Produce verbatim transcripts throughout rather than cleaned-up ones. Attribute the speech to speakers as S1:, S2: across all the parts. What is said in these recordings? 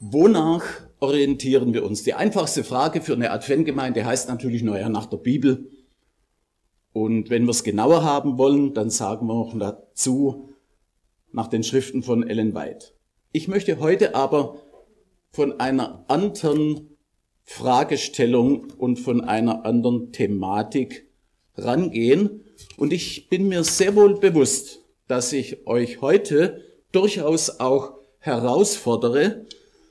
S1: Wonach orientieren wir uns? Die einfachste Frage für eine Adventgemeinde heißt natürlich, naja, nach der Bibel. Und wenn wir es genauer haben wollen, dann sagen wir noch dazu, nach den Schriften von Ellen White. Ich möchte heute aber von einer anderen Fragestellung und von einer anderen Thematik rangehen. Und ich bin mir sehr wohl bewusst, dass ich euch heute durchaus auch herausfordere.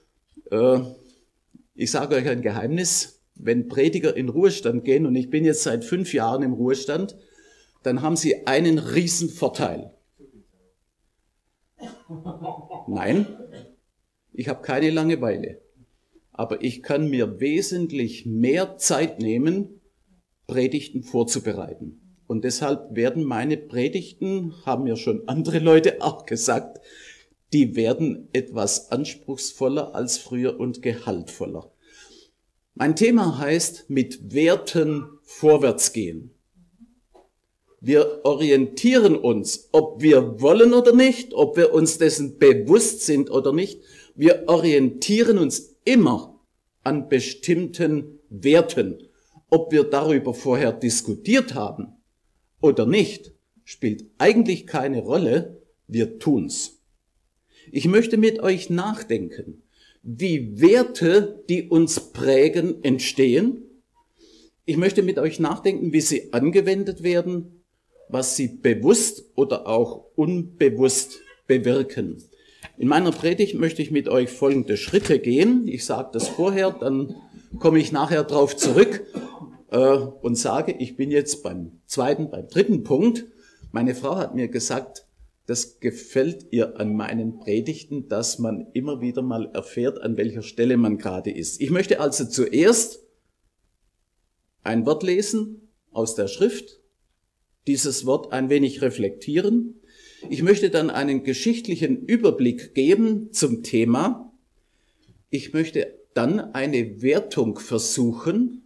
S1: Ich sage euch ein Geheimnis, wenn Prediger in Ruhestand gehen, und ich bin jetzt seit fünf Jahren im Ruhestand, dann haben sie einen riesen Vorteil. Nein, ich habe keine Langeweile, aber ich kann mir wesentlich mehr Zeit nehmen, Predigten vorzubereiten. Und deshalb werden meine Predigten, haben mir schon andere Leute auch gesagt, die werden etwas anspruchsvoller als früher und gehaltvoller. Mein Thema heißt, mit Werten vorwärts gehen. Wir orientieren uns, ob wir wollen oder nicht, ob wir uns dessen bewusst sind oder nicht. Wir orientieren uns immer an bestimmten Werten. Ob wir darüber vorher diskutiert haben oder nicht, spielt eigentlich keine Rolle. Wir tun's. Ich möchte mit euch nachdenken, wie Werte, die uns prägen, entstehen. Ich möchte mit euch nachdenken, wie sie angewendet werden, was sie bewusst oder auch unbewusst bewirken. In meiner Predigt möchte ich mit euch folgende Schritte gehen. Ich sage das vorher, dann komme ich nachher drauf zurück äh, und sage, ich bin jetzt beim zweiten, beim dritten Punkt. Meine Frau hat mir gesagt, das gefällt ihr an meinen Predigten, dass man immer wieder mal erfährt, an welcher Stelle man gerade ist. Ich möchte also zuerst ein Wort lesen aus der Schrift, dieses Wort ein wenig reflektieren. Ich möchte dann einen geschichtlichen Überblick geben zum Thema. Ich möchte dann eine Wertung versuchen.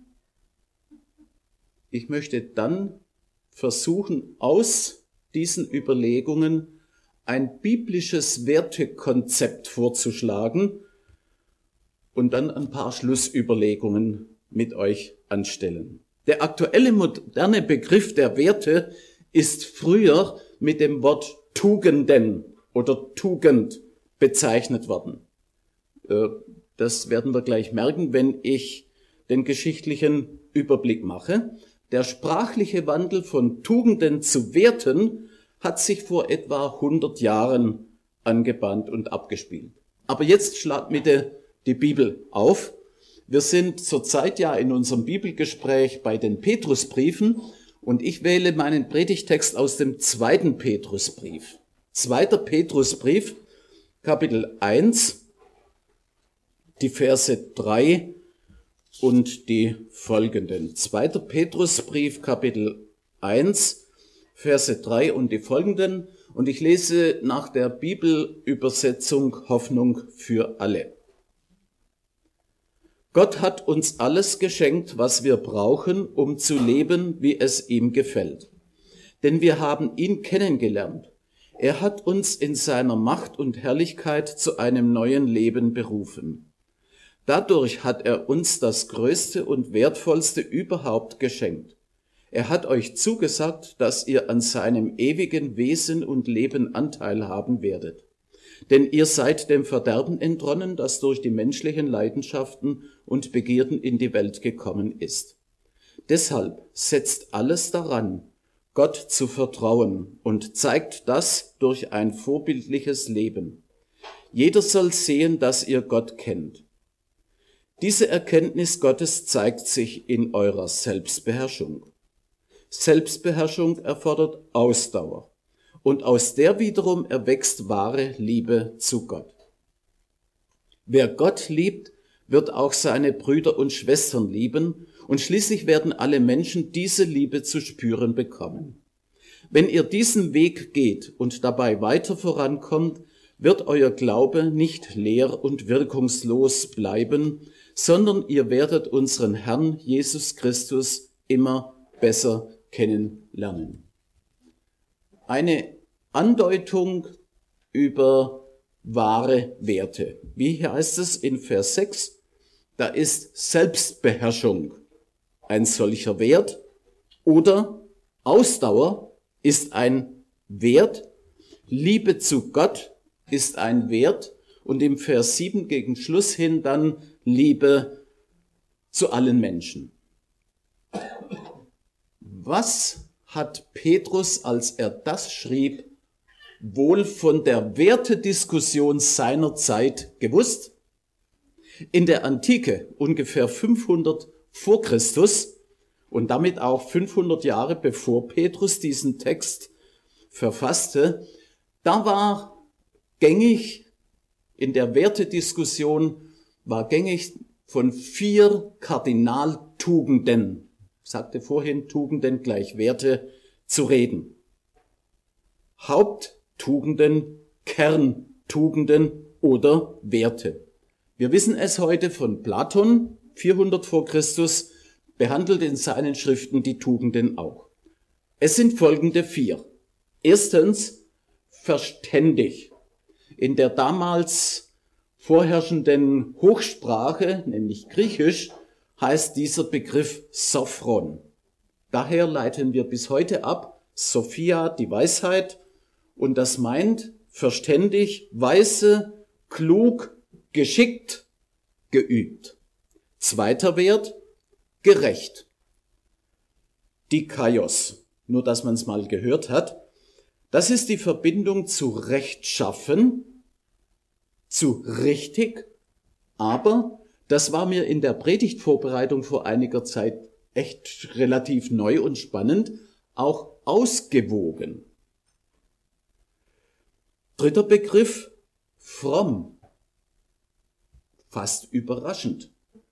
S1: Ich möchte dann versuchen, aus diesen Überlegungen ein biblisches Wertekonzept vorzuschlagen und dann ein paar Schlussüberlegungen mit euch anstellen. Der aktuelle moderne Begriff der Werte ist früher mit dem Wort Tugenden oder Tugend bezeichnet worden. Das werden wir gleich merken, wenn ich den geschichtlichen Überblick mache. Der sprachliche Wandel von Tugenden zu Werten hat sich vor etwa hundert Jahren angebahnt und abgespielt. Aber jetzt schlagt bitte die Bibel auf. Wir sind zurzeit ja in unserem Bibelgespräch bei den Petrusbriefen und ich wähle meinen Predigtext aus dem zweiten Petrusbrief. Zweiter Petrusbrief, Kapitel eins, die Verse drei und die folgenden. Zweiter Petrusbrief, Kapitel eins, Verse drei und die folgenden. Und ich lese nach der Bibelübersetzung Hoffnung für alle. Gott hat uns alles geschenkt, was wir brauchen, um zu leben, wie es ihm gefällt. Denn wir haben ihn kennengelernt. Er hat uns in seiner Macht und Herrlichkeit zu einem neuen Leben berufen. Dadurch hat er uns das Größte und Wertvollste überhaupt geschenkt. Er hat euch zugesagt, dass ihr an seinem ewigen Wesen und Leben Anteil haben werdet. Denn ihr seid dem Verderben entronnen, das durch die menschlichen Leidenschaften und Begierden in die Welt gekommen ist. Deshalb setzt alles daran, Gott zu vertrauen und zeigt das durch ein vorbildliches Leben. Jeder soll sehen, dass ihr Gott kennt. Diese Erkenntnis Gottes zeigt sich in eurer Selbstbeherrschung. Selbstbeherrschung erfordert Ausdauer und aus der wiederum erwächst wahre Liebe zu Gott. Wer Gott liebt, wird auch seine Brüder und Schwestern lieben und schließlich werden alle Menschen diese Liebe zu spüren bekommen. Wenn ihr diesen Weg geht und dabei weiter vorankommt, wird euer Glaube nicht leer und wirkungslos bleiben, sondern ihr werdet unseren Herrn Jesus Christus immer besser kennenlernen. Eine Andeutung über wahre Werte. Wie heißt es in Vers sechs? Da ist Selbstbeherrschung ein solcher Wert oder Ausdauer ist ein Wert, Liebe zu Gott ist ein Wert und im Vers sieben gegen Schluss hin dann Liebe zu allen Menschen. Was hat Petrus, als er das schrieb, wohl von der Wertediskussion seiner Zeit gewusst? In der Antike, ungefähr fünfhundert vor Christus und damit auch fünfhundert Jahre bevor Petrus diesen Text verfasste, da war gängig, in der Wertediskussion war gängig von vier Kardinaltugenden, ich sagte vorhin Tugenden gleich Werte, zu reden. Haupttugenden, Kerntugenden oder Werte. Wir wissen es heute von Platon, vierhundert vor Christus, behandelt in seinen Schriften die Tugenden auch. Es sind folgende vier. Erstens, verständig. In der damals vorherrschenden Hochsprache, nämlich Griechisch, heißt dieser Begriff Sophron. Daher leiten wir bis heute ab, Sophia, die Weisheit, und das meint verständig, weise, klug, geschickt, geübt. Zweiter Wert, gerecht. Dikaios, nur dass man es mal gehört hat, das ist die Verbindung zu rechtschaffen, zu richtig, aber das war mir in der Predigtvorbereitung vor einiger Zeit echt relativ neu und spannend, auch ausgewogen. Dritter Begriff, fromm. Fast überraschend.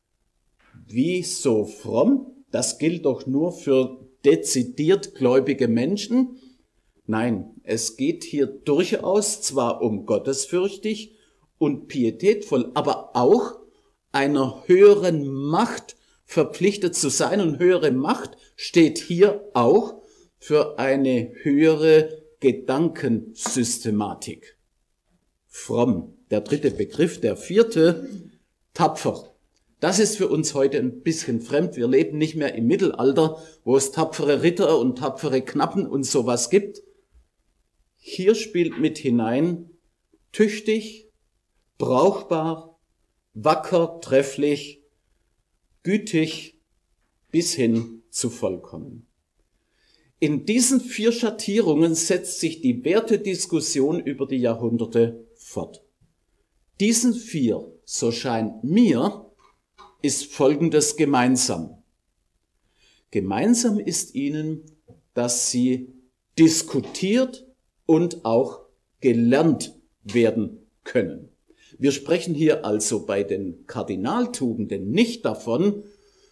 S1: Wieso fromm? Das gilt doch nur für dezidiert gläubige Menschen. Nein, es geht hier durchaus zwar um gottesfürchtig und pietätvoll, aber auch einer höheren Macht verpflichtet zu sein. Und höhere Macht steht hier auch für eine höhere Gedankensystematik. Fromm, der dritte Begriff. Der vierte, tapfer. Das ist für uns heute ein bisschen fremd. Wir leben nicht mehr im Mittelalter, wo es tapfere Ritter und tapfere Knappen und sowas gibt. Hier spielt mit hinein tüchtig, brauchbar, wacker, trefflich, gütig bis hin zu vollkommen. In diesen vier Schattierungen setzt sich die Wertediskussion über die Jahrhunderte fort. Diesen vier, so scheint mir, ist Folgendes gemeinsam. Gemeinsam ist ihnen, dass sie diskutiert und auch gelernt werden können. Wir sprechen hier also bei den Kardinaltugenden nicht davon,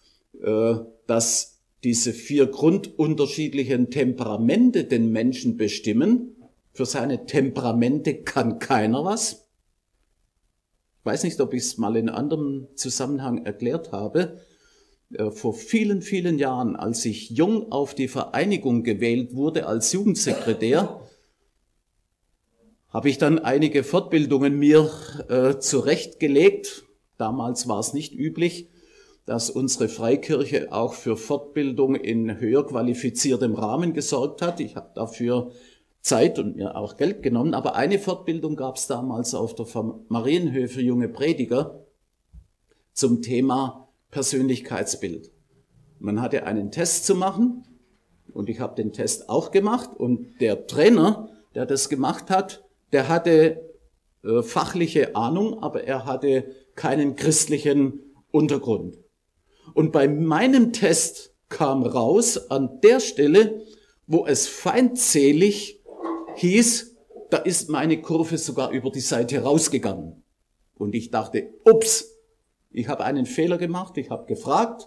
S1: dass diese vier grundunterschiedlichen Temperamente den Menschen bestimmen. Für seine Temperamente kann keiner was. Ich weiß nicht, ob ich es mal in anderem Zusammenhang erklärt habe. Vor vielen, vielen Jahren, als ich jung auf die Vereinigung gewählt wurde als Jugendsekretär, habe ich dann einige Fortbildungen mir äh, zurechtgelegt. Damals war es nicht üblich, dass unsere Freikirche auch für Fortbildung in höher qualifiziertem Rahmen gesorgt hat. Ich habe dafür Zeit und mir auch Geld genommen, aber eine Fortbildung gab es damals auf der Marienhöhe für junge Prediger zum Thema Persönlichkeitsbild. Man hatte einen Test zu machen und ich habe den Test auch gemacht und der Trainer, der das gemacht hat, der hatte äh, fachliche Ahnung, aber er hatte keinen christlichen Untergrund. Und bei meinem Test kam raus, an der Stelle, wo es feindselig hieß, da ist meine Kurve sogar über die Seite rausgegangen. Und ich dachte, ups, ich habe einen Fehler gemacht, ich habe gefragt,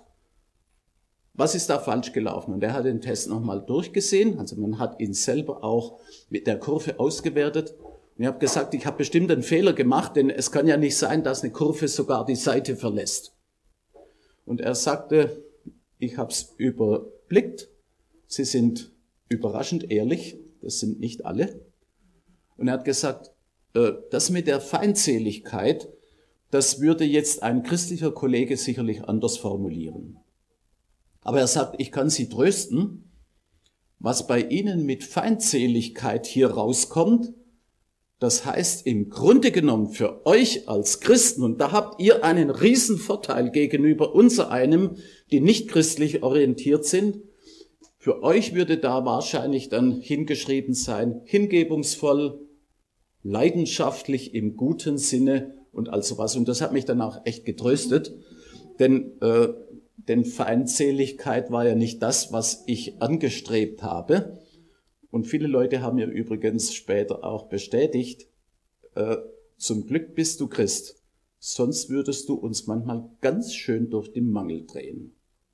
S1: was ist da falsch gelaufen? Und er hat den Test nochmal durchgesehen, also man hat ihn selber auch mit der Kurve ausgewertet. Und ich habe gesagt, ich habe bestimmt einen Fehler gemacht, denn es kann ja nicht sein, dass eine Kurve sogar die Seite verlässt. Und er sagte, ich habe es überblickt, Sie sind überraschend ehrlich, das sind nicht alle. Und er hat gesagt, das mit der Feindseligkeit, das würde jetzt ein christlicher Kollege sicherlich anders formulieren. Aber er sagt, ich kann Sie trösten, was bei Ihnen mit Feindseligkeit hier rauskommt, das heißt im Grunde genommen für euch als Christen, und da habt ihr einen riesen Vorteil gegenüber unser einem, die nicht christlich orientiert sind, für euch würde da wahrscheinlich dann hingeschrieben sein, hingebungsvoll, leidenschaftlich im guten Sinne und all sowas. Und das hat mich dann auch echt getröstet, denn, äh, denn Feindseligkeit war ja nicht das, was ich angestrebt habe. Und viele Leute haben mir übrigens später auch bestätigt, äh, zum Glück bist du Christ, sonst würdest du uns manchmal ganz schön durch den Mangel drehen.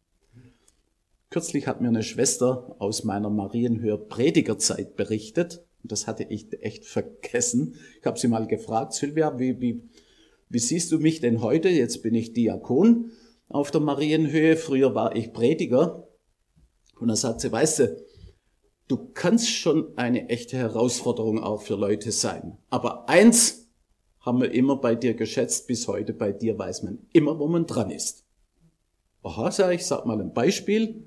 S1: Kürzlich hat mir eine Schwester aus meiner Marienhör-Predigerzeit berichtet, das hatte ich echt vergessen. Ich habe sie mal gefragt, Sylvia, wie, wie, wie siehst du mich denn heute? Jetzt bin ich Diakon auf der Marienhöhe, früher war ich Prediger. Und dann sagt sie, weißt du, du kannst schon eine echte Herausforderung auch für Leute sein. Aber eins haben wir immer bei dir geschätzt, bis heute bei dir weiß man immer, wo man dran ist. Aha, sag ich, sag mal ein Beispiel.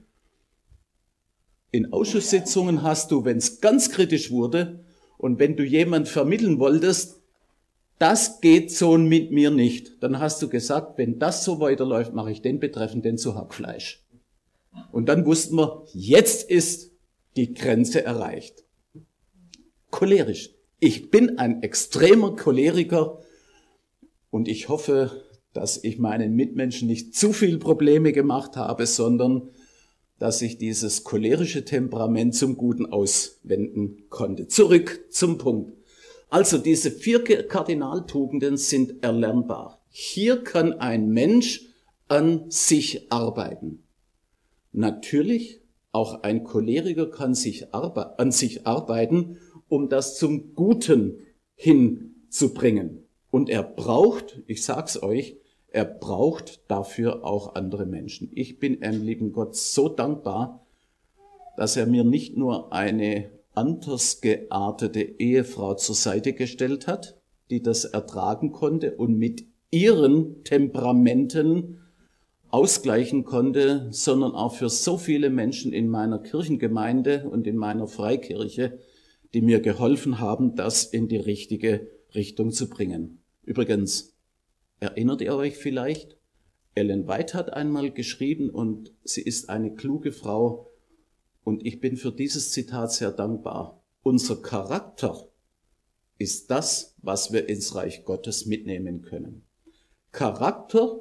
S1: In Ausschusssitzungen hast du, wenn es ganz kritisch wurde und wenn du jemand vermitteln wolltest, das geht so mit mir nicht, dann hast du gesagt, wenn das so weiterläuft, mache ich den Betreffenden zu Hackfleisch. Und dann wussten wir, jetzt ist die Grenze erreicht. Cholerisch. Ich bin ein extremer Choleriker und ich hoffe, dass ich meinen Mitmenschen nicht zu viel Probleme gemacht habe, sondern dass ich dieses cholerische Temperament zum Guten auswenden konnte. Zurück zum Punkt. Also diese vier Kardinaltugenden sind erlernbar. Hier kann ein Mensch an sich arbeiten. Natürlich, auch ein Choleriker kann sich arbe- an sich arbeiten, um das zum Guten hinzubringen. Und er braucht, ich sag's euch, er braucht dafür auch andere Menschen. Ich bin dem lieben Gott so dankbar, dass er mir nicht nur eine anders geartete Ehefrau zur Seite gestellt hat, die das ertragen konnte und mit ihren Temperamenten ausgleichen konnte, sondern auch für so viele Menschen in meiner Kirchengemeinde und in meiner Freikirche, die mir geholfen haben, das in die richtige Richtung zu bringen. Übrigens, erinnert ihr euch vielleicht? Ellen White hat einmal geschrieben und sie ist eine kluge Frau und ich bin für dieses Zitat sehr dankbar. Unser Charakter ist das, was wir ins Reich Gottes mitnehmen können. Charakter,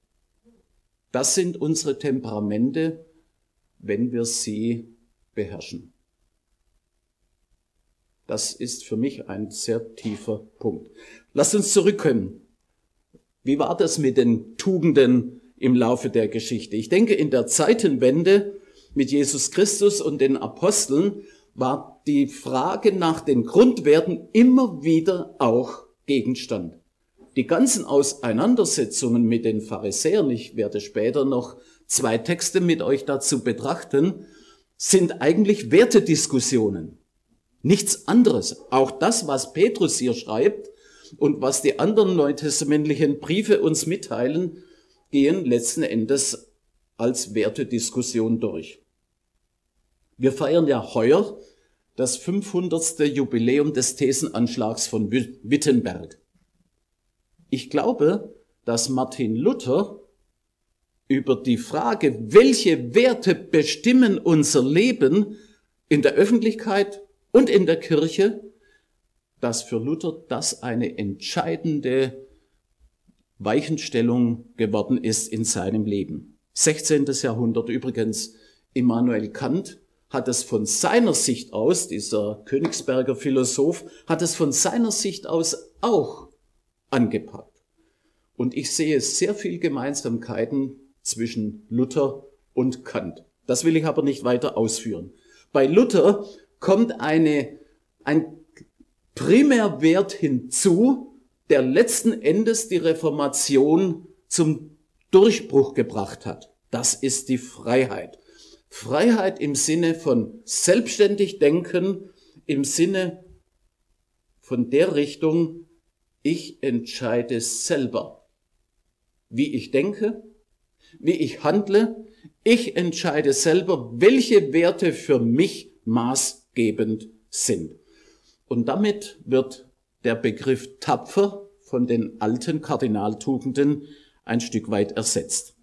S1: das sind unsere Temperamente, wenn wir sie beherrschen. Das ist für mich ein sehr tiefer Punkt. Lasst uns zurückkommen. Wie war das mit den Tugenden im Laufe der Geschichte? Ich denke, in der Zeitenwende mit Jesus Christus und den Aposteln war die Frage nach den Grundwerten immer wieder auch Gegenstand. Die ganzen Auseinandersetzungen mit den Pharisäern, ich werde später noch zwei Texte mit euch dazu betrachten, sind eigentlich Wertediskussionen. Nichts anderes. Auch das, was Petrus hier schreibt, und was die anderen neutestamentlichen Briefe uns mitteilen, gehen letzten Endes als Wertediskussion durch. Wir feiern ja heuer das fünfhundertste Jubiläum des Thesenanschlags von Wittenberg. Ich glaube, dass Martin Luther über die Frage, welche Werte bestimmen unser Leben in der Öffentlichkeit und in der Kirche, dass für Luther das eine entscheidende Weichenstellung geworden ist in seinem Leben. sechzehntes Jahrhundert übrigens, Immanuel Kant hat es von seiner Sicht aus, dieser Königsberger Philosoph, hat es von seiner Sicht aus auch angepackt. Und ich sehe sehr viel Gemeinsamkeiten zwischen Luther und Kant. Das will ich aber nicht weiter ausführen. Bei Luther kommt eine, ein Primärwert hinzu, der letzten Endes die Reformation zum Durchbruch gebracht hat. Das ist die Freiheit. Freiheit im Sinne von selbstständig denken, im Sinne von der Richtung, ich entscheide selber, wie ich denke, wie ich handle. Ich entscheide selber, welche Werte für mich maßgebend sind. Und damit wird der Begriff tapfer von den alten Kardinaltugenden ein Stück weit ersetzt.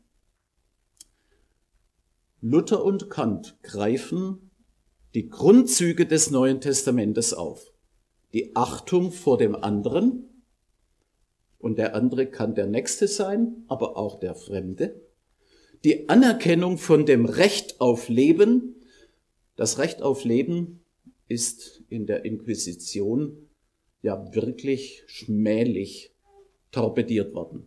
S1: Luther und Kant greifen die Grundzüge des Neuen Testamentes auf. Die Achtung vor dem anderen, und der andere kann der Nächste sein, aber auch der Fremde. Die Anerkennung von dem Recht auf Leben. Das Recht auf Leben ist in der Inquisition ja wirklich schmählich torpediert worden.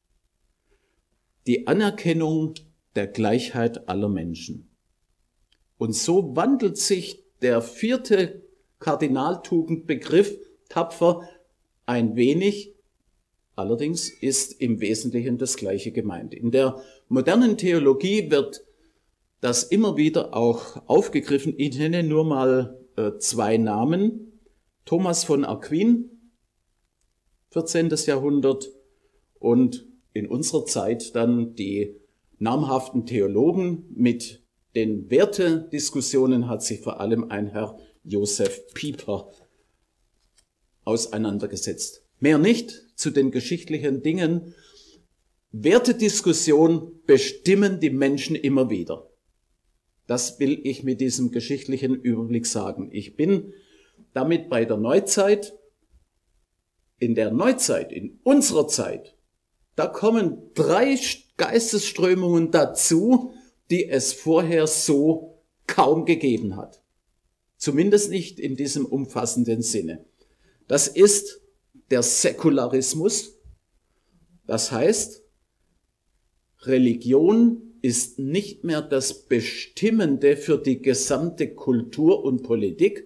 S1: Die Anerkennung der Gleichheit aller Menschen. Und so wandelt sich der vierte Kardinaltugendbegriff tapfer ein wenig. Allerdings ist im Wesentlichen das Gleiche gemeint. In der modernen Theologie wird das immer wieder auch aufgegriffen. Ich nenne nur mal äh, zwei Namen. Thomas von Aquin, vierzehnten Jahrhundert, und in unserer Zeit dann die namhaften Theologen. Mit den Wertediskussionen hat sich vor allem ein Herr Josef Pieper auseinandergesetzt. Mehr nicht zu den geschichtlichen Dingen. Wertediskussion bestimmen die Menschen immer wieder. Das will ich mit diesem geschichtlichen Überblick sagen. Ich bin damit bei der Neuzeit. In der Neuzeit, in unserer Zeit, da kommen drei Geistesströmungen dazu, die es vorher so kaum gegeben hat. Zumindest nicht in diesem umfassenden Sinne. Das ist der Säkularismus. Das heißt, Religion ist nicht mehr das Bestimmende für die gesamte Kultur und Politik,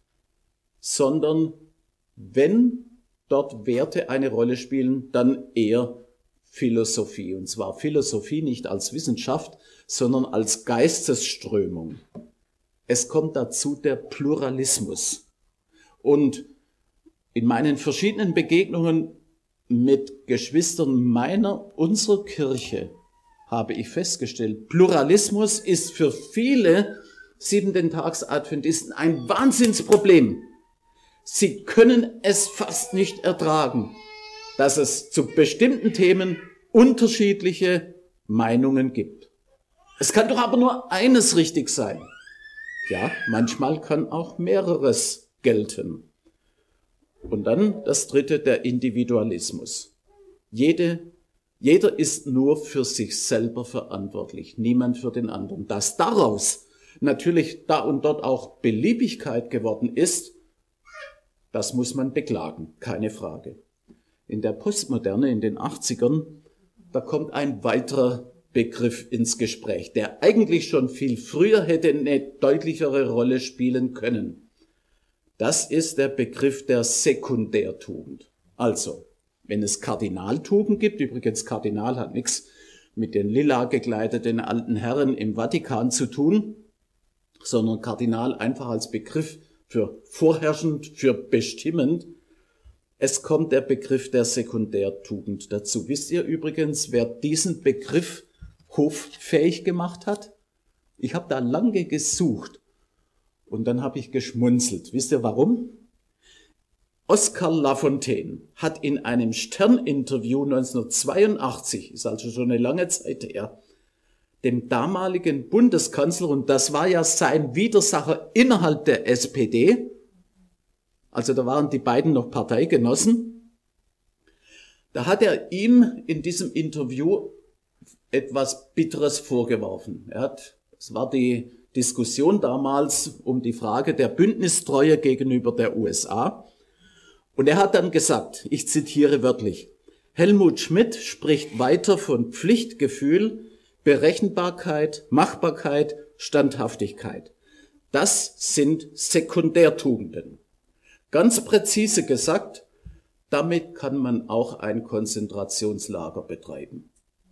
S1: sondern wenn dort Werte eine Rolle spielen, dann eher Philosophie. Und zwar Philosophie nicht als Wissenschaft, sondern als Geistesströmung. Es kommt dazu der Pluralismus. Und in meinen verschiedenen Begegnungen mit Geschwistern meiner, unserer Kirche, habe ich festgestellt, Pluralismus ist für viele Siebenten-Tags-Adventisten ein Wahnsinnsproblem. Sie können es fast nicht ertragen, dass es zu bestimmten Themen unterschiedliche Meinungen gibt. Es kann doch aber nur eines richtig sein. Ja, manchmal kann auch mehreres gelten. Und dann das dritte, der Individualismus. Jede, jeder ist nur für sich selber verantwortlich, niemand für den anderen. Dass daraus natürlich da und dort auch Beliebigkeit geworden ist, das muss man beklagen, keine Frage. In der Postmoderne, in den achtzigern, da kommt ein weiterer Begriff ins Gespräch, der eigentlich schon viel früher hätte eine deutlichere Rolle spielen können. Das ist der Begriff der Sekundärtugend. Also, wenn es Kardinaltugend gibt, übrigens Kardinal hat nichts mit den lila gekleideten alten Herren im Vatikan zu tun, sondern Kardinal einfach als Begriff für vorherrschend, für bestimmend. Es kommt der Begriff der Sekundärtugend dazu. Wisst ihr übrigens, wer diesen Begriff hoffähig gemacht hat? Ich habe da lange gesucht und dann habe ich geschmunzelt. Wisst ihr warum? Oscar Lafontaine hat in einem Stern-Interview neunzehnhundertzweiundachtzig, ist also schon eine lange Zeit her, dem damaligen Bundeskanzler, und das war ja sein Widersacher innerhalb der S P D, also da waren die beiden noch Parteigenossen, da hat er ihm in diesem Interview etwas Bitteres vorgeworfen. Er hat, es war die Diskussion damals um die Frage der Bündnistreue gegenüber der U S A. Und er hat dann gesagt, ich zitiere wörtlich, Helmut Schmidt spricht weiter von Pflichtgefühl, Berechenbarkeit, Machbarkeit, Standhaftigkeit. Das sind Sekundärtugenden. Ganz präzise gesagt, damit kann man auch ein Konzentrationslager betreiben.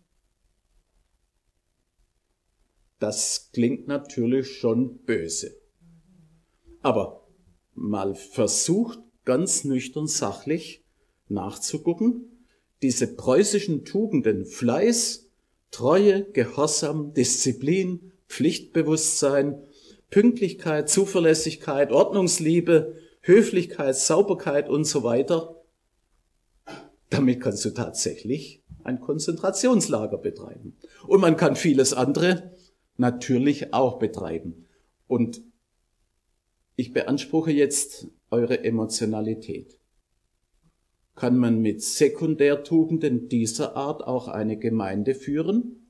S1: Das klingt natürlich schon böse. Aber mal versucht, ganz nüchtern sachlich nachzugucken. Diese preußischen Tugenden Fleiß, Treue, Gehorsam, Disziplin, Pflichtbewusstsein, Pünktlichkeit, Zuverlässigkeit, Ordnungsliebe, Höflichkeit, Sauberkeit und so weiter. Damit kannst du tatsächlich ein Konzentrationslager betreiben. Und man kann vieles andere natürlich auch betreiben. Und ich beanspruche jetzt eure Emotionalität. Kann man mit Sekundärtugenden dieser Art auch eine Gemeinde führen?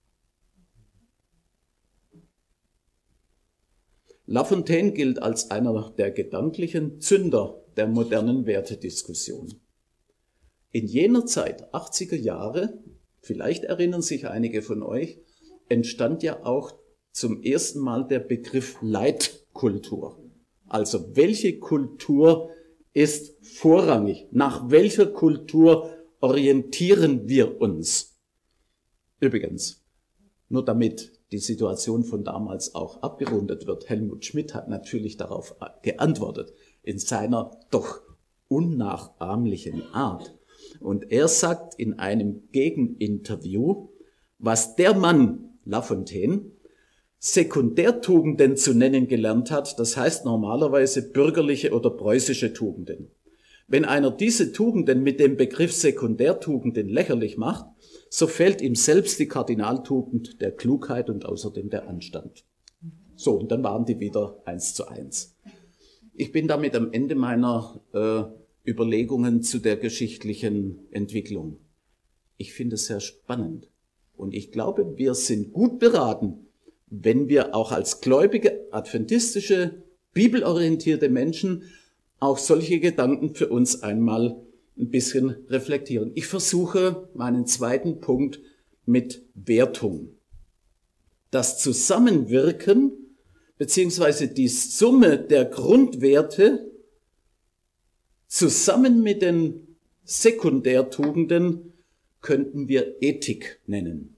S1: Lafontaine gilt als einer der gedanklichen Zünder der modernen Wertediskussion. In jener Zeit, achtziger Jahre, vielleicht erinnern sich einige von euch, entstand ja auch zum ersten Mal der Begriff Leitkultur. Also welche Kultur ist vorrangig? Nach welcher Kultur orientieren wir uns? Übrigens, nur damit die Situation von damals auch abgerundet wird, Helmut Schmidt hat natürlich darauf geantwortet, in seiner doch unnachahmlichen Art. Und er sagt in einem Gegeninterview, was der Mann, Lafontaine, Sekundärtugenden zu nennen gelernt hat, das heißt normalerweise bürgerliche oder preußische Tugenden. Wenn einer diese Tugenden mit dem Begriff Sekundärtugenden lächerlich macht, so fällt ihm selbst die Kardinaltugend der Klugheit und außerdem der Anstand. So, und dann waren die wieder eins zu eins. Ich bin damit am Ende meiner äh, Überlegungen zu der geschichtlichen Entwicklung. Ich finde es sehr spannend und ich glaube, wir sind gut beraten, wenn wir auch als gläubige, adventistische, bibelorientierte Menschen auch solche Gedanken für uns einmal ein bisschen reflektieren. Ich versuche meinen zweiten Punkt mit Wertung. Das Zusammenwirken beziehungsweise die Summe der Grundwerte zusammen mit den Sekundärtugenden könnten wir Ethik nennen.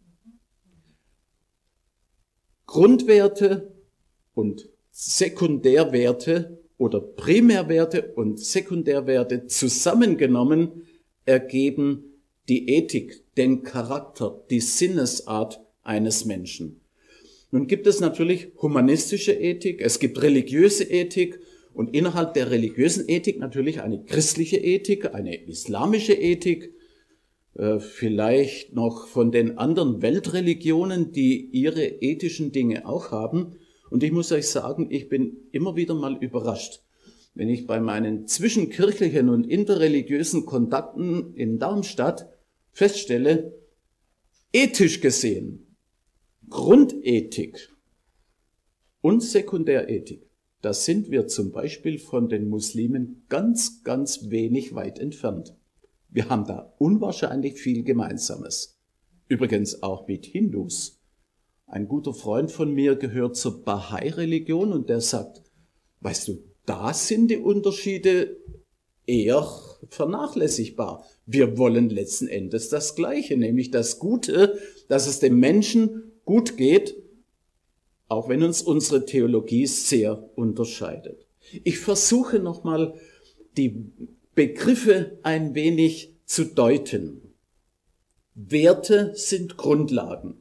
S1: Grundwerte und Sekundärwerte oder Primärwerte und Sekundärwerte zusammengenommen ergeben die Ethik, den Charakter, die Sinnesart eines Menschen. Nun gibt es natürlich humanistische Ethik, es gibt religiöse Ethik und innerhalb der religiösen Ethik natürlich eine christliche Ethik, eine islamische Ethik, vielleicht noch von den anderen Weltreligionen, die ihre ethischen Dinge auch haben. Und ich muss euch sagen, ich bin immer wieder mal überrascht, wenn ich bei meinen zwischenkirchlichen und interreligiösen Kontakten in Darmstadt feststelle, ethisch gesehen, Grundethik und Sekundärethik, da sind wir zum Beispiel von den Muslimen ganz, ganz wenig weit entfernt. Wir haben da unwahrscheinlich viel Gemeinsames. Übrigens auch mit Hindus. Ein guter Freund von mir gehört zur Bahai-Religion und der sagt, weißt du, da sind die Unterschiede eher vernachlässigbar. Wir wollen letzten Endes das Gleiche, nämlich das Gute, dass es dem Menschen gut geht, auch wenn uns unsere Theologie sehr unterscheidet. Ich versuche nochmal die Begriffe ein wenig zu deuten. Werte sind Grundlagen.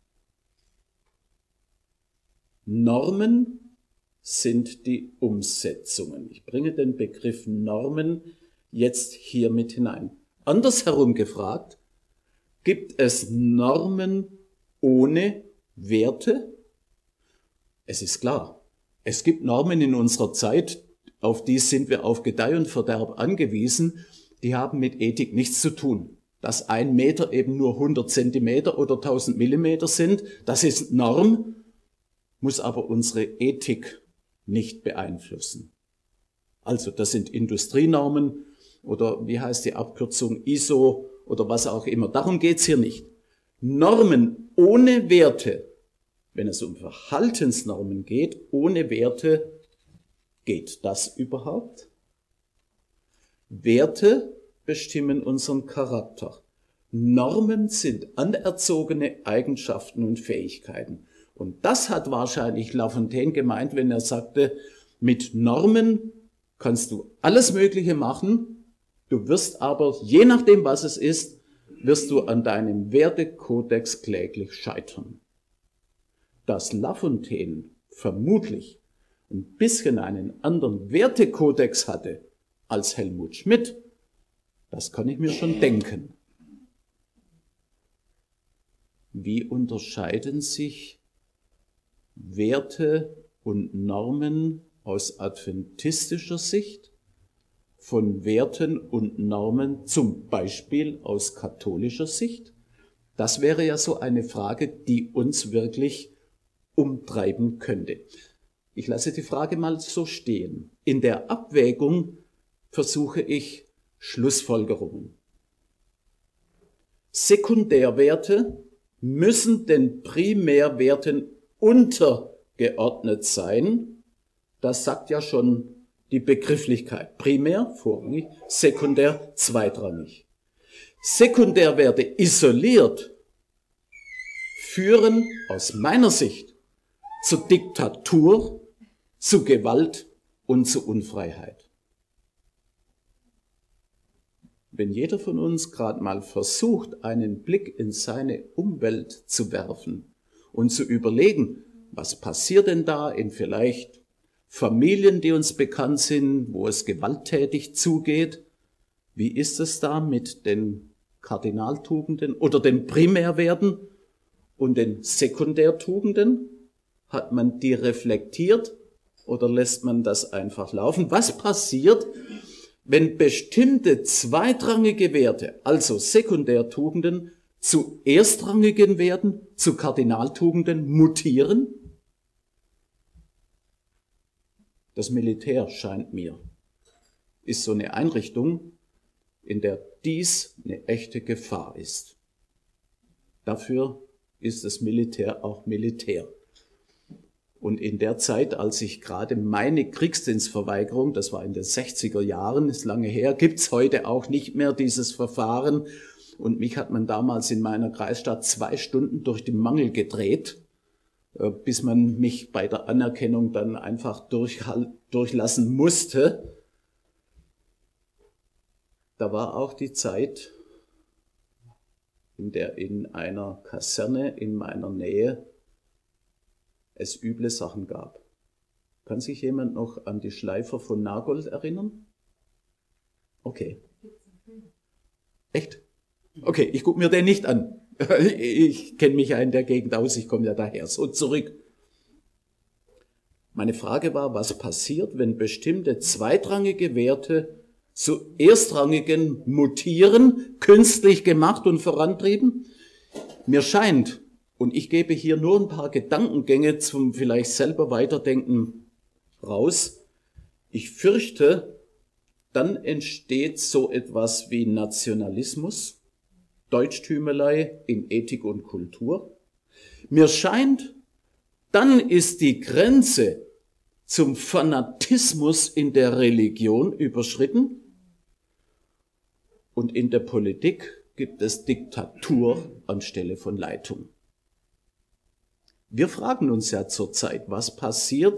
S1: Normen sind die Umsetzungen. Ich bringe den Begriff Normen jetzt hier mit hinein. Andersherum gefragt, gibt es Normen ohne Werte? Es ist klar, es gibt Normen in unserer Zeit, auf die sind wir auf Gedeih und Verderb angewiesen, die haben mit Ethik nichts zu tun. Dass ein Meter eben nur hundert Zentimeter oder tausend Millimeter sind, das ist Norm, muss aber unsere Ethik nicht beeinflussen. Also das sind Industrienormen oder wie heißt die Abkürzung I S O oder was auch immer. Darum geht's hier nicht. Normen ohne Werte, wenn es um Verhaltensnormen geht, ohne Werte, geht das überhaupt? Werte bestimmen unseren Charakter. Normen sind anerzogene Eigenschaften und Fähigkeiten. Und das hat wahrscheinlich Lafontaine gemeint, wenn er sagte, mit Normen kannst du alles Mögliche machen, du wirst aber, je nachdem was es ist, wirst du an deinem Wertekodex kläglich scheitern. Dass Lafontaine vermutlich ein bisschen einen anderen Wertekodex hatte als Helmut Schmidt, das kann ich mir schon denken. Wie unterscheiden sich Werte und Normen aus adventistischer Sicht von Werten und Normen zum Beispiel aus katholischer Sicht? Das wäre ja so eine Frage, die uns wirklich umtreiben könnte. Ich lasse die Frage mal so stehen. In der Abwägung versuche ich Schlussfolgerungen. Sekundärwerte müssen den Primärwerten untergeordnet sein. Das sagt ja schon die Begrifflichkeit. Primär, vorrangig, sekundär, zweitrangig. Sekundärwerte isoliert führen aus meiner Sicht zu Diktatur, zu Gewalt und zu Unfreiheit. Wenn jeder von uns gerade mal versucht, einen Blick in seine Umwelt zu werfen und zu überlegen, was passiert denn da in vielleicht Familien, die uns bekannt sind, wo es gewalttätig zugeht, wie ist es da mit den Kardinaltugenden oder den Primärwerten und den Sekundärtugenden? Hat man die reflektiert oder lässt man das einfach laufen? Was passiert, wenn bestimmte zweitrangige Werte, also Sekundärtugenden, zu erstrangigen Werten, zu Kardinaltugenden mutieren? Das Militär, scheint mir, ist so eine Einrichtung, in der dies eine echte Gefahr ist. Dafür ist das Militär auch Militär. Und in der Zeit, als ich gerade meine Kriegsdienstverweigerung, das war in den sechziger Jahren, ist lange her, gibt's heute auch nicht mehr dieses Verfahren. Und mich hat man damals in meiner Kreisstadt zwei Stunden durch den Mangel gedreht, bis man mich bei der Anerkennung dann einfach durch, durchlassen musste. Da war auch die Zeit, in der in einer Kaserne in meiner Nähe es üble Sachen gab. Kann sich jemand noch an die Schleifer von Nagold erinnern? Okay. Echt? Okay, ich gucke mir den nicht an. Ich kenne mich ja in der Gegend aus, ich komme ja daher. So, zurück. Meine Frage war, was passiert, wenn bestimmte zweitrangige Werte zu erstrangigen mutieren, künstlich gemacht und vorantrieben? Mir scheint, und ich gebe hier nur ein paar Gedankengänge zum vielleicht selber Weiterdenken raus, ich fürchte, dann entsteht so etwas wie Nationalismus, Deutschtümelei in Ethik und Kultur. Mir scheint, dann ist die Grenze zum Fanatismus in der Religion überschritten und in der Politik gibt es Diktatur anstelle von Leitung. Wir fragen uns ja zurzeit, was passiert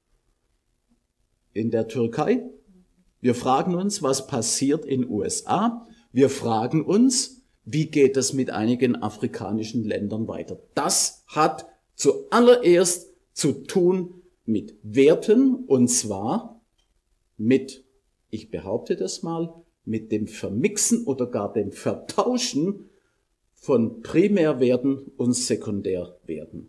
S1: in der Türkei? Wir fragen uns, was passiert in den U S A? Wir fragen uns, wie geht es mit einigen afrikanischen Ländern weiter? Das hat zuallererst zu tun mit Werten, und zwar mit, ich behaupte das mal, mit dem Vermixen oder gar dem Vertauschen von Primärwerten und Sekundärwerten.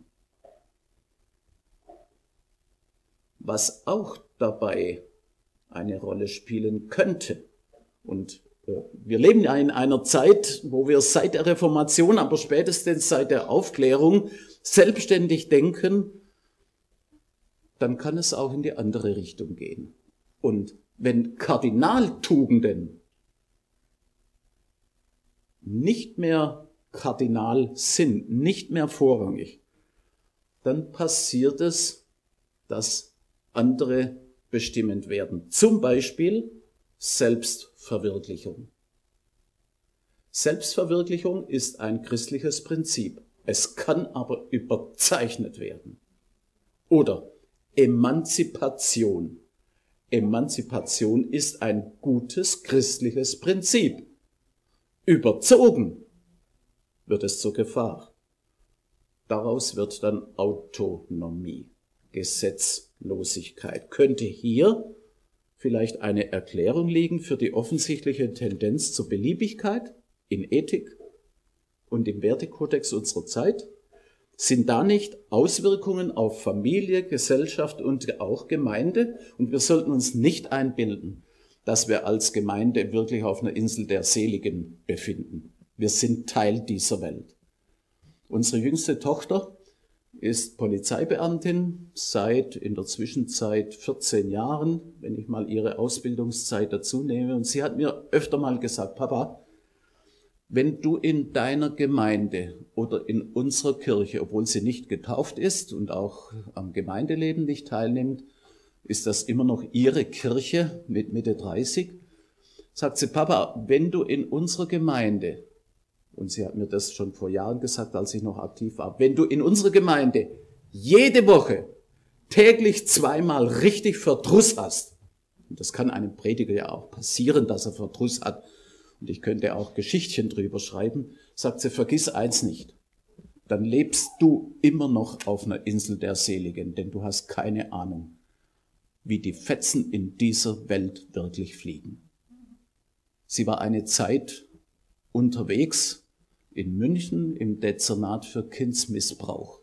S1: Was auch dabei eine Rolle spielen könnte, und wir leben ja in einer Zeit, wo wir seit der Reformation, aber spätestens seit der Aufklärung selbstständig denken, dann kann es auch in die andere Richtung gehen. Und wenn Kardinaltugenden nicht mehr kardinal sind, nicht mehr vorrangig, dann passiert es, dass andere bestimmend werden. Zum Beispiel Selbstverwirklichung. Selbstverwirklichung ist ein christliches Prinzip. Es kann aber überzeichnet werden. Oder Emanzipation. Emanzipation ist ein gutes christliches Prinzip. Überzogen wird es zur Gefahr. Daraus wird dann Autonomie, Gesetzlosigkeit. Könnte hier vielleicht eine Erklärung liegen für die offensichtliche Tendenz zur Beliebigkeit in Ethik und im Wertekodex unserer Zeit? Sind da nicht Auswirkungen auf Familie, Gesellschaft und auch Gemeinde? Und wir sollten uns nicht einbilden, dass wir als Gemeinde wirklich auf einer Insel der Seligen befinden. Wir sind Teil dieser Welt. Unsere jüngste Tochter ist Polizeibeamtin seit in der Zwischenzeit vierzehn Jahren, wenn ich mal ihre Ausbildungszeit dazu nehme. Und sie hat mir öfter mal gesagt, Papa, wenn du in deiner Gemeinde oder in unserer Kirche, obwohl sie nicht getauft ist und auch am Gemeindeleben nicht teilnimmt, ist das immer noch ihre Kirche mit Mitte dreißig, sagt sie, Papa, wenn du in unserer Gemeinde, und sie hat mir das schon vor Jahren gesagt, als ich noch aktiv war, wenn du in unserer Gemeinde jede Woche täglich zweimal richtig Verdruss hast, und das kann einem Prediger ja auch passieren, dass er Verdruss hat, und ich könnte auch Geschichtchen drüber schreiben, sagt sie, vergiss eins nicht, dann lebst du immer noch auf einer Insel der Seligen, denn du hast keine Ahnung, wie die Fetzen in dieser Welt wirklich fliegen. Sie war eine Zeit unterwegs in München im Dezernat für Kindsmissbrauch.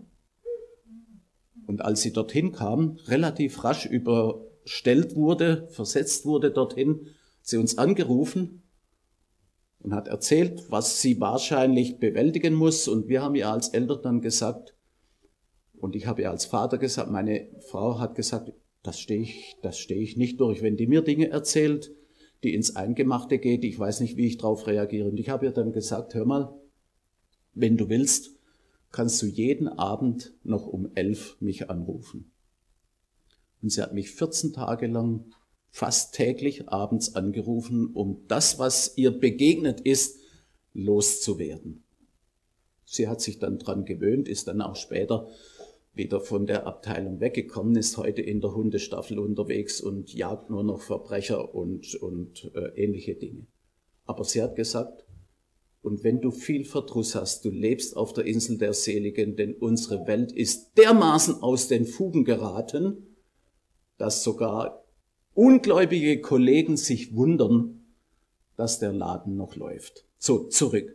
S1: Und als sie dorthin kam, relativ rasch überstellt wurde, versetzt wurde dorthin, hat sie uns angerufen und hat erzählt, was sie wahrscheinlich bewältigen muss. Und wir haben ihr als Eltern dann gesagt, und ich habe ihr als Vater gesagt, meine Frau hat gesagt, das stehe ich, das stehe ich nicht durch. Wenn die mir Dinge erzählt, die ins Eingemachte geht, ich weiß nicht, wie ich darauf reagiere. Und ich habe ihr dann gesagt, hör mal, wenn du willst, kannst du jeden Abend noch um elf mich anrufen. Und sie hat mich vierzehn Tage lang fast täglich abends angerufen, um das, was ihr begegnet ist, loszuwerden. Sie hat sich dann dran gewöhnt, ist dann auch später wieder von der Abteilung weggekommen, ist heute in der Hundestaffel unterwegs und jagt nur noch Verbrecher und, und äh, ähnliche Dinge. Aber sie hat gesagt, und wenn du viel Verdruss hast, du lebst auf der Insel der Seligen, denn unsere Welt ist dermaßen aus den Fugen geraten, dass sogar ungläubige Kollegen sich wundern, dass der Laden noch läuft. So, zurück.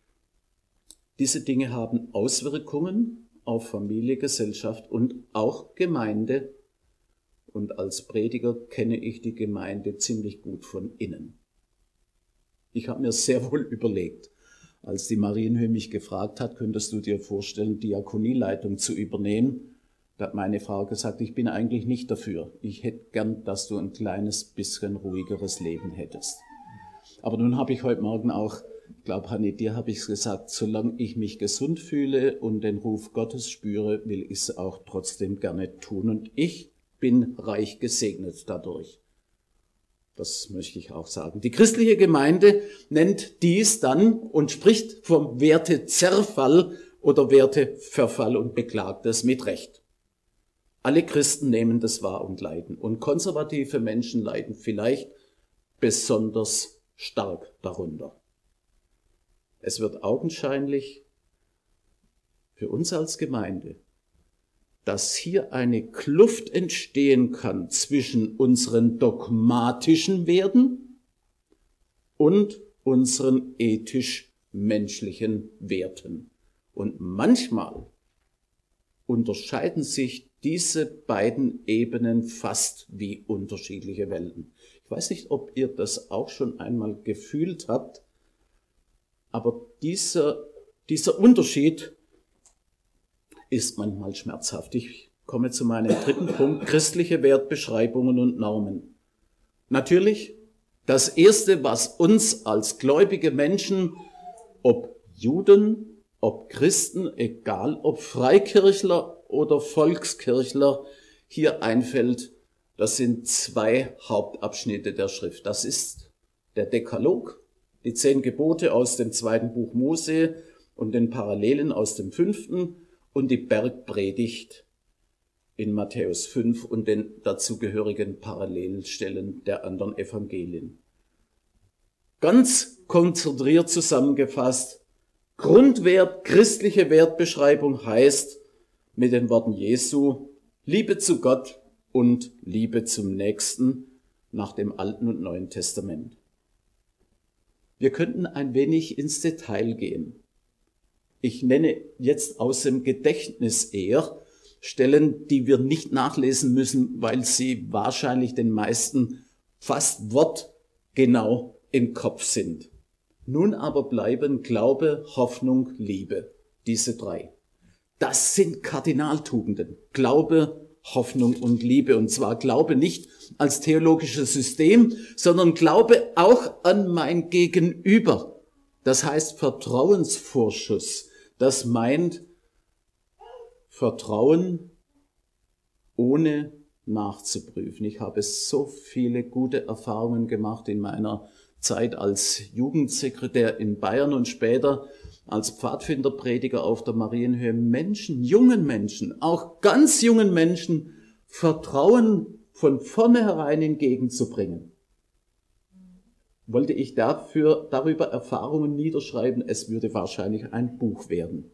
S1: Diese Dinge haben Auswirkungen auf Familie, Gesellschaft und auch Gemeinde. Und als Prediger kenne ich die Gemeinde ziemlich gut von innen. Ich habe mir sehr wohl überlegt, als die Marienhöhe mich gefragt hat, könntest du dir vorstellen, Diakonieleitung zu übernehmen? Da hat meine Frau gesagt, ich bin eigentlich nicht dafür. Ich hätte gern, dass du ein kleines bisschen ruhigeres Leben hättest. Aber nun habe ich heute Morgen auch, ich glaube, Hanni, dir habe ich es gesagt, solange ich mich gesund fühle und den Ruf Gottes spüre, will ich es auch trotzdem gerne tun. Und ich bin reich gesegnet dadurch. Das möchte ich auch sagen. Die christliche Gemeinde nennt dies dann und spricht vom Wertezerfall oder Werteverfall und beklagt es mit Recht. Alle Christen nehmen das wahr und leiden. Und konservative Menschen leiden vielleicht besonders stark darunter. Es wird augenscheinlich für uns als Gemeinde, dass hier eine Kluft entstehen kann zwischen unseren dogmatischen Werten und unseren ethisch-menschlichen Werten. Und manchmal unterscheiden sich diese beiden Ebenen fast wie unterschiedliche Welten. Ich weiß nicht, ob ihr das auch schon einmal gefühlt habt, aber dieser, dieser Unterschied ist manchmal schmerzhaft. Ich komme zu meinem dritten Punkt, christliche Wertbeschreibungen und Normen. Natürlich, das Erste, was uns als gläubige Menschen, ob Juden, ob Christen, egal ob Freikirchler oder Volkskirchler, hier einfällt, das sind zwei Hauptabschnitte der Schrift. Das ist der Dekalog, die zehn Gebote aus dem zweiten Buch Mose und den Parallelen aus dem fünften und die Bergpredigt, in Matthäus fünf und den dazugehörigen Parallelstellen der anderen Evangelien. Ganz konzentriert zusammengefasst, Grundwert, christliche Wertbeschreibung heißt mit den Worten Jesu, Liebe zu Gott und Liebe zum Nächsten nach dem Alten und Neuen Testament. Wir könnten ein wenig ins Detail gehen. Ich nenne jetzt aus dem Gedächtnis eher Stellen, die wir nicht nachlesen müssen, weil sie wahrscheinlich den meisten fast wortgenau im Kopf sind. Nun aber bleiben Glaube, Hoffnung, Liebe, diese drei. Das sind Kardinaltugenden. Glaube, Hoffnung und Liebe. Und zwar Glaube nicht als theologisches System, sondern Glaube auch an mein Gegenüber. Das heißt Vertrauensvorschuss. Das meint Vertrauen ohne nachzuprüfen. Ich habe so viele gute Erfahrungen gemacht in meiner Zeit als Jugendsekretär in Bayern und später als Pfadfinderprediger auf der Marienhöhe. Menschen, jungen Menschen, auch ganz jungen Menschen, Vertrauen von vornherein entgegenzubringen. Wollte ich dafür, darüber Erfahrungen niederschreiben, es würde wahrscheinlich ein Buch werden.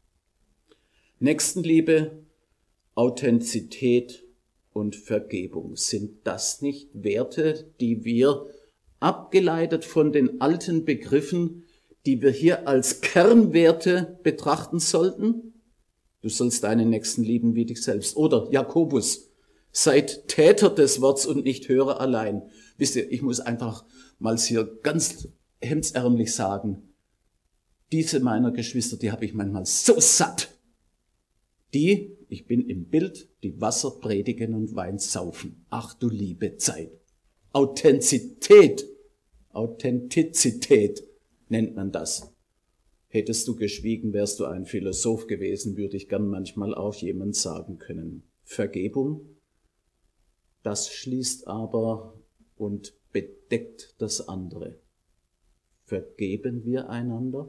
S1: Nächstenliebe, Authentizität und Vergebung. Sind das nicht Werte, die wir abgeleitet von den alten Begriffen, die wir hier als Kernwerte betrachten sollten? Du sollst deinen Nächsten lieben wie dich selbst. Oder Jakobus, seid Täter des Wortes und nicht Hörer allein. Wisst ihr, ich muss einfach mal hier ganz hemdsärmlich sagen, diese meiner Geschwister, die habe ich manchmal so satt. Die, ich bin im Bild, die Wasser predigen und Wein saufen. Ach du liebe Zeit. Authentizität, Authentizität nennt man das. Hättest du geschwiegen, wärst du ein Philosoph gewesen, würde ich gern manchmal auch jemand sagen können. Vergebung, das schließt aber und bedeckt das andere. Vergeben wir einander?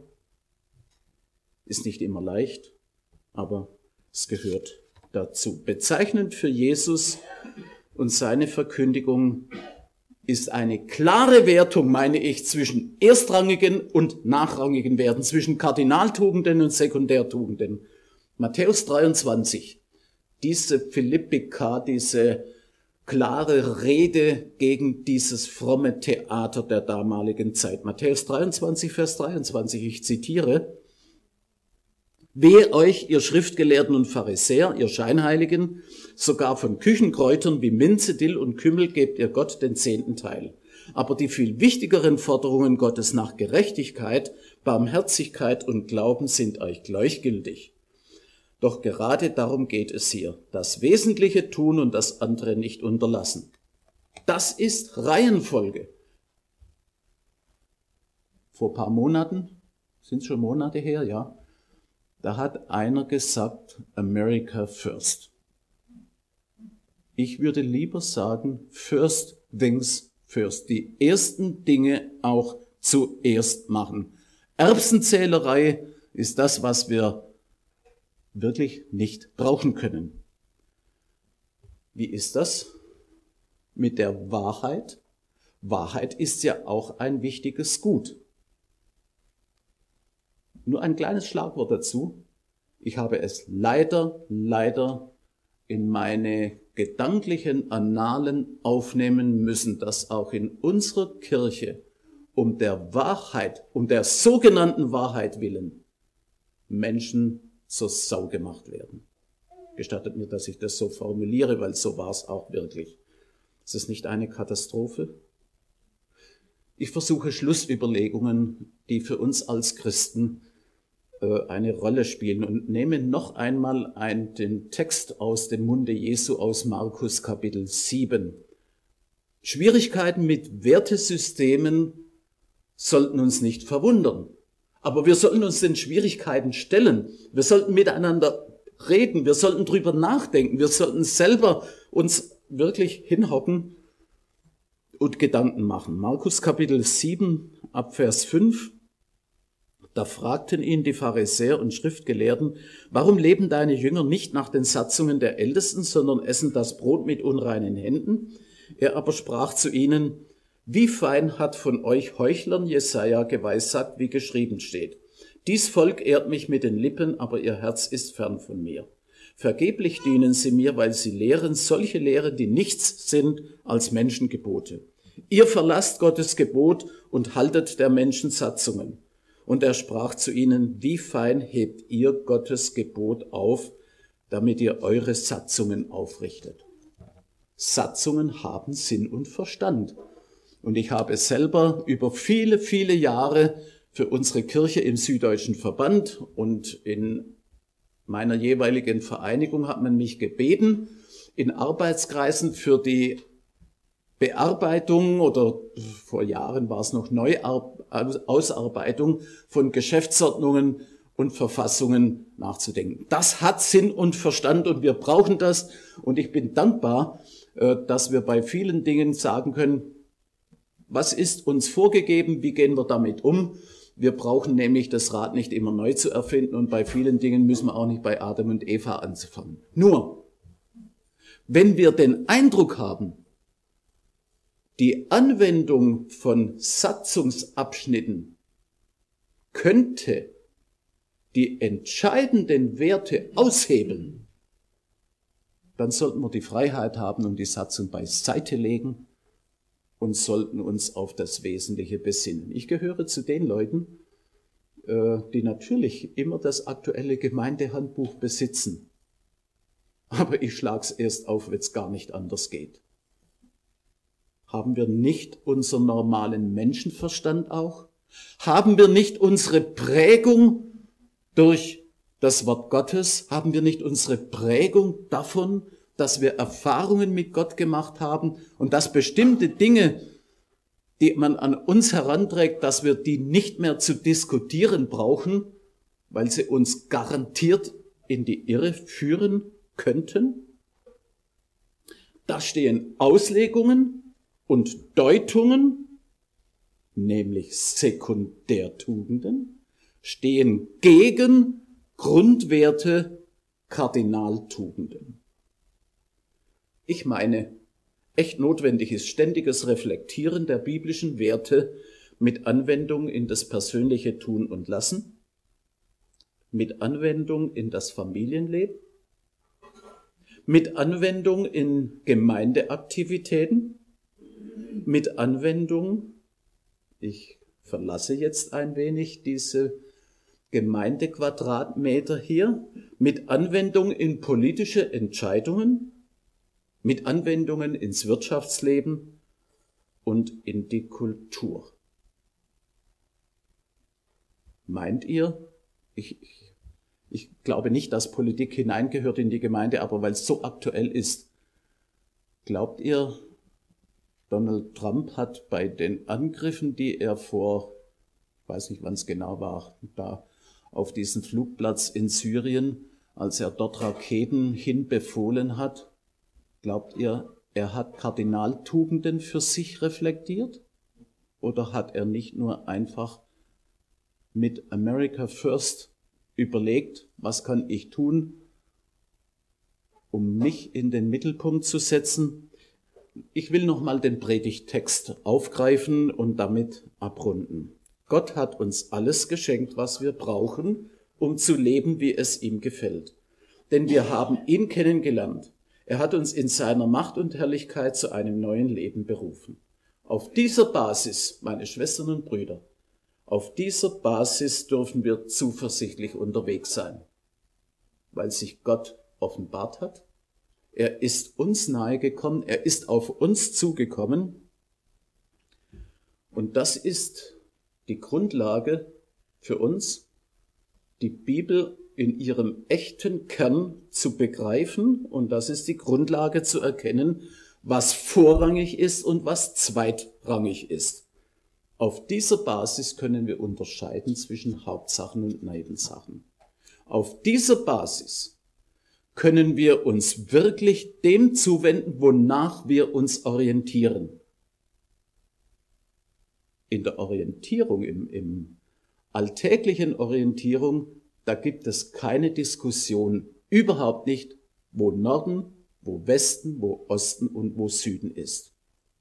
S1: Ist nicht immer leicht, aber es gehört dazu. Bezeichnend für Jesus und seine Verkündigung ist eine klare Wertung, meine ich, zwischen erstrangigen und nachrangigen Werten, zwischen Kardinaltugenden und Sekundärtugenden. Matthäus dreiundzwanzig, diese Philippika, diese klare Rede gegen dieses fromme Theater der damaligen Zeit. Matthäus dreiundzwanzig, Vers dreiundzwanzig, ich zitiere: Wehe euch, ihr Schriftgelehrten und Pharisäer, ihr Scheinheiligen, sogar von Küchenkräutern wie Minze, Dill und Kümmel gebt ihr Gott den zehnten Teil. Aber die viel wichtigeren Forderungen Gottes nach Gerechtigkeit, Barmherzigkeit und Glauben sind euch gleichgültig. Doch gerade darum geht es hier, das Wesentliche tun und das andere nicht unterlassen. Das ist Reihenfolge. Vor ein paar Monaten, sind es schon Monate her, ja, da hat einer gesagt, America first. Ich würde lieber sagen, first things first. Die ersten Dinge auch zuerst machen. Erbsenzählerei ist das, was wir wirklich nicht brauchen können. Wie ist das mit der Wahrheit? Wahrheit ist ja auch ein wichtiges Gut. Nur ein kleines Schlagwort dazu. Ich habe es leider, leider in meine gedanklichen Annalen aufnehmen müssen, dass auch in unserer Kirche um der Wahrheit, um der sogenannten Wahrheit willen, Menschen zur Sau gemacht werden. Gestattet mir, dass ich das so formuliere, weil so war es auch wirklich. Ist es nicht eine Katastrophe? Ich versuche Schlussüberlegungen, die für uns als Christen äh, eine Rolle spielen, und nehme noch einmal ein, den Text aus dem Munde Jesu aus Markus Kapitel sieben. Schwierigkeiten mit Wertesystemen sollten uns nicht verwundern. Aber wir sollten uns den Schwierigkeiten stellen. Wir sollten miteinander reden. Wir sollten drüber nachdenken. Wir sollten selber uns wirklich hinhocken und Gedanken machen. Markus Kapitel sieben ab Vers fünf. Da fragten ihn die Pharisäer und Schriftgelehrten: Warum leben deine Jünger nicht nach den Satzungen der Ältesten, sondern essen das Brot mit unreinen Händen? Er aber sprach zu ihnen: Wie fein hat von euch Heuchlern Jesaja geweissagt, wie geschrieben steht: Dies Volk ehrt mich mit den Lippen, aber ihr Herz ist fern von mir. Vergeblich dienen sie mir, weil sie lehren solche Lehren, die nichts sind als Menschengebote. Ihr verlasst Gottes Gebot und haltet der Menschen Satzungen. Und er sprach zu ihnen: Wie fein hebt ihr Gottes Gebot auf, damit ihr eure Satzungen aufrichtet. Satzungen haben Sinn und Verstand. Und ich habe selber über viele, viele Jahre für unsere Kirche im Süddeutschen Verband und in meiner jeweiligen Vereinigung hat man mich gebeten, in Arbeitskreisen für die Bearbeitung oder vor Jahren war es noch Neuausarbeitung von Geschäftsordnungen und Verfassungen nachzudenken. Das hat Sinn und Verstand und wir brauchen das. Und ich bin dankbar, dass wir bei vielen Dingen sagen können, was ist uns vorgegeben, wie gehen wir damit um? Wir brauchen nämlich das Rad nicht immer neu zu erfinden und bei vielen Dingen müssen wir auch nicht bei Adam und Eva anzufangen. Nur, wenn wir den Eindruck haben, die Anwendung von Satzungsabschnitten könnte die entscheidenden Werte aushebeln, dann sollten wir die Freiheit haben und die Satzung beiseite legen und sollten uns auf das Wesentliche besinnen. Ich gehöre zu den Leuten, die natürlich immer das aktuelle Gemeindehandbuch besitzen. Aber ich schlage es erst auf, wenn es gar nicht anders geht. Haben wir nicht unseren normalen Menschenverstand auch? Haben wir nicht unsere Prägung durch das Wort Gottes? Haben wir nicht unsere Prägung davon, dass wir Erfahrungen mit Gott gemacht haben und dass bestimmte Dinge, die man an uns heranträgt, dass wir die nicht mehr zu diskutieren brauchen, weil sie uns garantiert in die Irre führen könnten? Da stehen Auslegungen und Deutungen, nämlich Sekundärtugenden, stehen gegen Grundwerte, Kardinaltugenden. Ich meine, echt notwendig ist ständiges Reflektieren der biblischen Werte mit Anwendung in das persönliche Tun und Lassen, mit Anwendung in das Familienleben, mit Anwendung in Gemeindeaktivitäten, mit Anwendung, ich verlasse jetzt ein wenig diese Gemeindequadratmeter hier, mit Anwendung in politische Entscheidungen, mit Anwendungen ins Wirtschaftsleben und in die Kultur. Meint ihr, ich, ich, ich glaube nicht, dass Politik hineingehört in die Gemeinde, aber weil es so aktuell ist, glaubt ihr, Donald Trump hat bei den Angriffen, die er vor, ich weiß nicht, wann es genau war, da auf diesen Flugplatz in Syrien, als er dort Raketen hinbefohlen hat, glaubt ihr, er hat Kardinaltugenden für sich reflektiert? Oder hat er nicht nur einfach mit America First überlegt, was kann ich tun, um mich in den Mittelpunkt zu setzen? Ich will nochmal den Predigttext aufgreifen und damit abrunden. Gott hat uns alles geschenkt, was wir brauchen, um zu leben, wie es ihm gefällt. Denn wir haben ihn kennengelernt. Er hat uns in seiner Macht und Herrlichkeit zu einem neuen Leben berufen. Auf dieser Basis, meine Schwestern und Brüder, auf dieser Basis dürfen wir zuversichtlich unterwegs sein, weil sich Gott offenbart hat. Er ist uns nahegekommen, er ist auf uns zugekommen. Und das ist die Grundlage für uns, die Bibel in ihrem echten Kern zu begreifen. Und das ist die Grundlage zu erkennen, was vorrangig ist und was zweitrangig ist. Auf dieser Basis können wir unterscheiden zwischen Hauptsachen und Nebensachen. Auf dieser Basis können wir uns wirklich dem zuwenden, wonach wir uns orientieren. In der Orientierung, im, im alltäglichen Orientierung, da gibt es keine Diskussion, überhaupt nicht, wo Norden, wo Westen, wo Osten und wo Süden ist.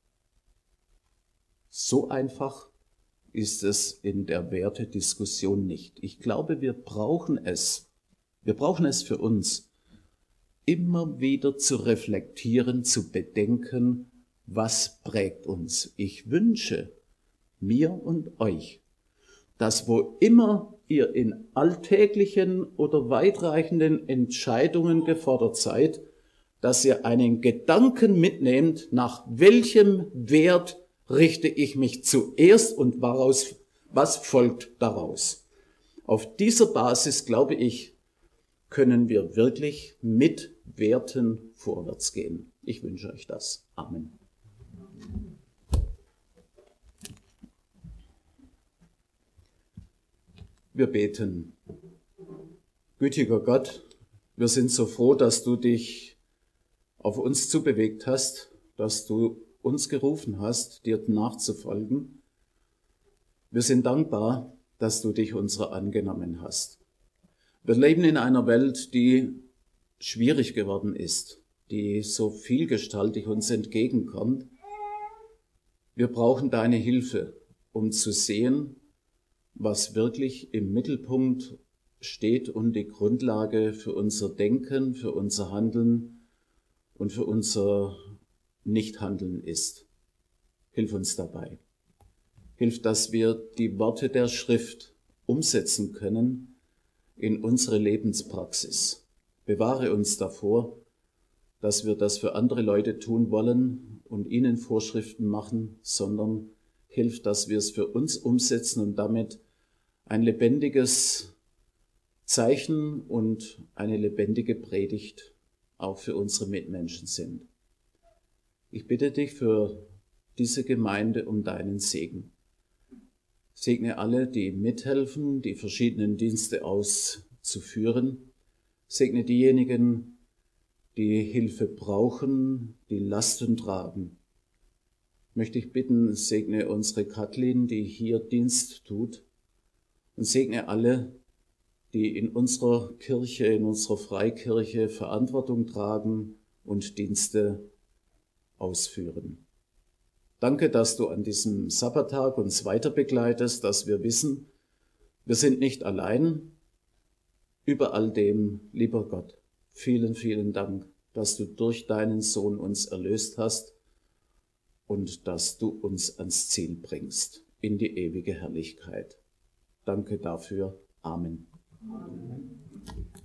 S1: So einfach ist es in der Wertediskussion nicht. Ich glaube, wir brauchen es, wir brauchen es für uns, immer wieder zu reflektieren, zu bedenken, was prägt uns. Ich wünsche mir und euch, dass wo immer ihr in alltäglichen oder weitreichenden Entscheidungen gefordert seid, dass ihr einen Gedanken mitnehmt, nach welchem Wert richte ich mich zuerst und woraus, was folgt daraus. Auf dieser Basis, glaube ich, können wir wirklich mit Werten vorwärts gehen. Ich wünsche euch das. Amen. Wir beten. Gütiger Gott, wir sind so froh, dass du dich auf uns zubewegt hast, dass du uns gerufen hast, dir nachzufolgen. Wir sind dankbar, dass du dich unserer angenommen hast. Wir leben in einer Welt, die schwierig geworden ist, die so vielgestaltig uns entgegenkommt. Wir brauchen deine Hilfe, um zu sehen, was wirklich im Mittelpunkt steht und die Grundlage für unser Denken, für unser Handeln und für unser Nichthandeln ist. Hilf uns dabei. Hilf, dass wir die Worte der Schrift umsetzen können in unsere Lebenspraxis. Bewahre uns davor, dass wir das für andere Leute tun wollen und ihnen Vorschriften machen, sondern hilf, dass wir es für uns umsetzen und damit ein lebendiges Zeichen und eine lebendige Predigt auch für unsere Mitmenschen sind. Ich bitte dich für diese Gemeinde um deinen Segen. Segne alle, die mithelfen, die verschiedenen Dienste auszuführen. Segne diejenigen, die Hilfe brauchen, die Lasten tragen. Möchte ich bitten, segne unsere Kathleen, die hier Dienst tut. Und segne alle, die in unserer Kirche, in unserer Freikirche Verantwortung tragen und Dienste ausführen. Danke, dass du an diesem Sabbattag uns weiter begleitest, dass wir wissen, wir sind nicht allein. Über all dem, lieber Gott, vielen, vielen Dank, dass du durch deinen Sohn uns erlöst hast und dass du uns ans Ziel bringst, in die ewige Herrlichkeit. Danke dafür. Amen. Amen.